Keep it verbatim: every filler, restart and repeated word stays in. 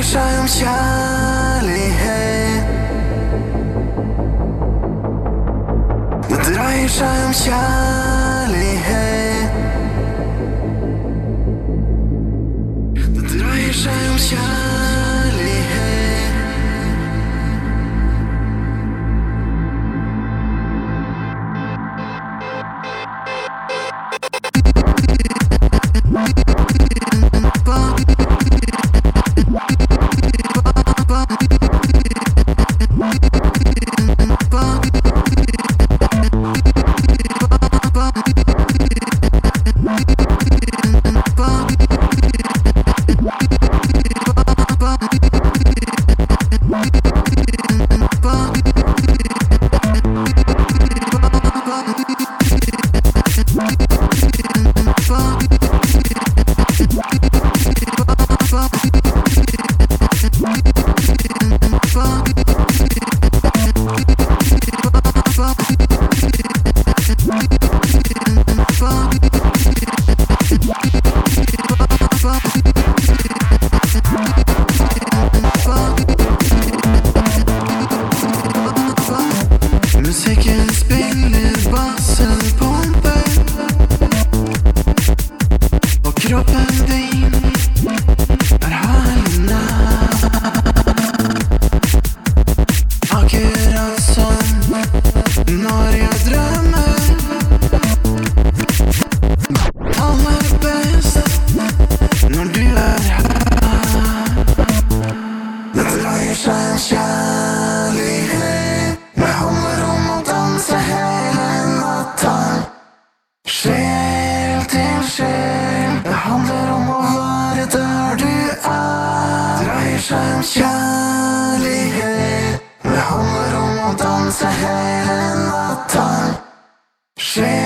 seg om kjærlighet. Det dreier seg om kjærlighet. Det dreier seg om kjærlighet. Musikken spiller, bassen pumper, og kroppen din er herlig nær. Akkurat som når jeg drømmer aller best når du er her. Det dreier seg om kjærlighet. Det handler om å danse hele natta, sjel til sjel. Det handler om å være der du er. Det dreier seg om kjærlighet. Det handler om å danse hele natta, sjel